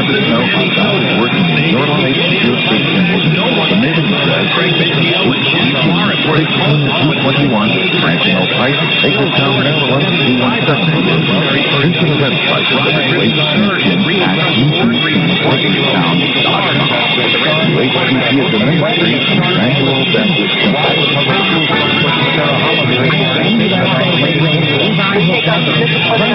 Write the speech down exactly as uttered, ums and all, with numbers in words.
let us know how God is working in your life and your faith in the mailing address two twenty-one, National Pike, Hagerstown, Maryland, two one seven eight. Visit the website at H T P at Hagerstown dot com. H T P is the ministry of Emmanuel Baptist Church.